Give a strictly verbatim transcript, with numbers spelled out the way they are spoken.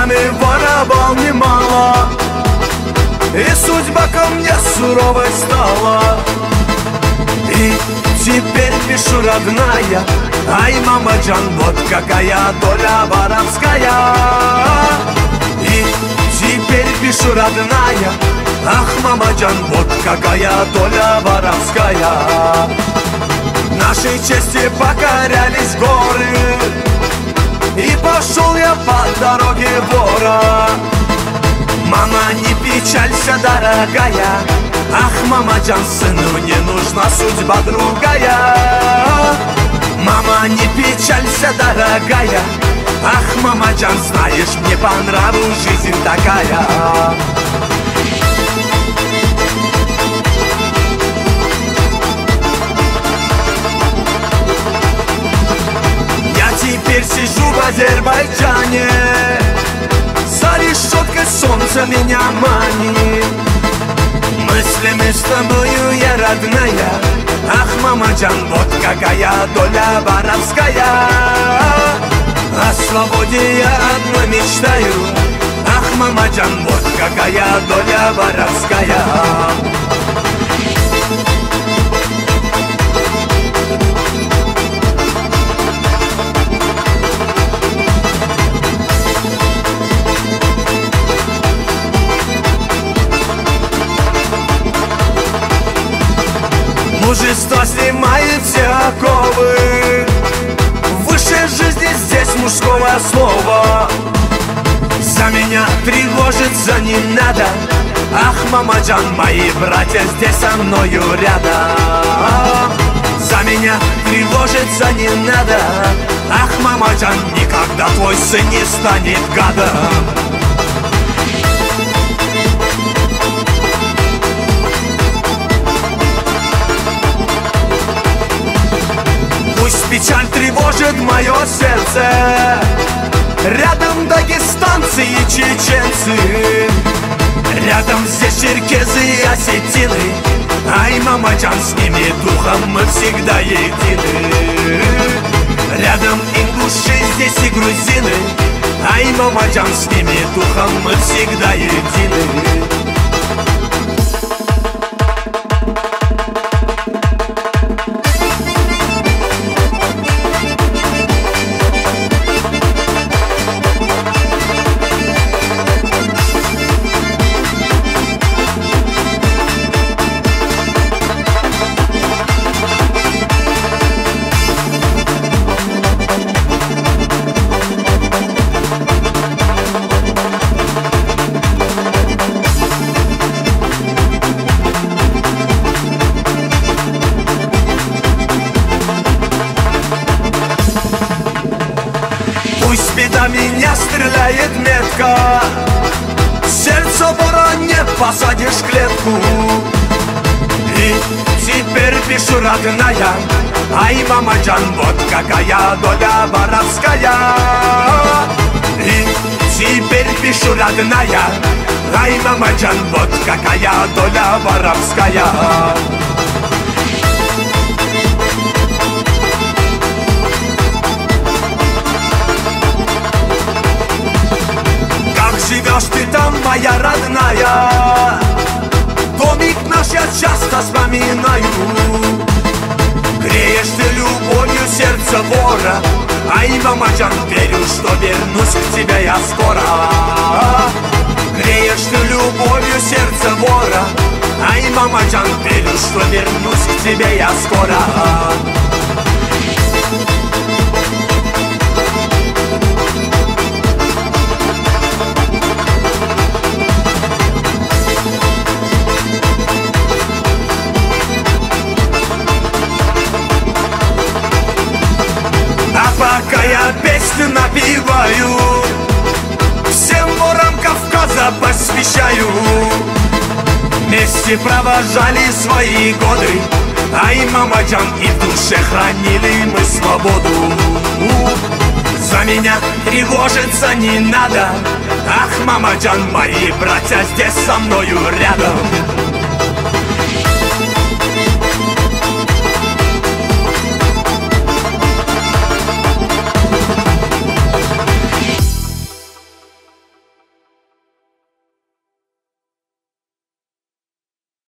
годами воровал немало, и судьба ко мне суровой стала. И теперь пишу, родная: ай, мамаджан, вот какая доля воровская. И теперь пишу, родная: ах, мамаджан, вот какая доля воровская. Нашей чести покорялись горы, и пошел я по дороге вора. Мама, не печалься, дорогая, ах, мамаджан, сыну не нужна судьба другая. Мама, не печалься, дорогая, ах, мамаджан, знаешь, мне по нраву жизнь такая. Я теперь сижу в Азербайджане, за решеткой солнце меня манит. Мыслями с тобою, я родная, ах, мамаджан, вот какая доля воровская. О свободе я одной мечтаю, ах, мамаджан, вот какая доля воровская. Мужество снимает все оковы, в высшей жизни здесь мужского слова. За меня тревожиться не надо, ах, мамаджан, мои братья здесь со мною рядом. За меня тревожиться не надо, ах, мамаджан, никогда твой сын не станет гадом. Пусть печаль тревожит мое сердце, рядом дагестанцы и чеченцы, рядом здесь черкезы и осетины. Ай, мамаджан, с ними духом мы всегда едины. Рядом ингуши, здесь и грузины. Ай, мамаджан, с ними духом мы всегда едины. Пусть беда меня стреляет метко, сердце вора не посадишь в клетку. И теперь пишу, родная: ай, мамаджан, вот какая доля воровская. И теперь пишу, родная: ай, мамаджан, вот какая доля воровская. Живешь ты там, моя родная, домик наш я часто вспоминаю. Греешь ты любовью сердце вора, ай, мамаджан, верю, что вернусь к тебе я скоро. Греешь ты любовью сердце вора, ай, мамаджан, верю, что вернусь к тебе я скоро. Пока я песню напеваю, всем ворам Кавказа посвящаю. Вместе провожали свои годы, ай, мамаджан, и в душе хранили мы свободу. За меня тревожиться не надо, ах, мамаджан, мои братья здесь со мною рядом.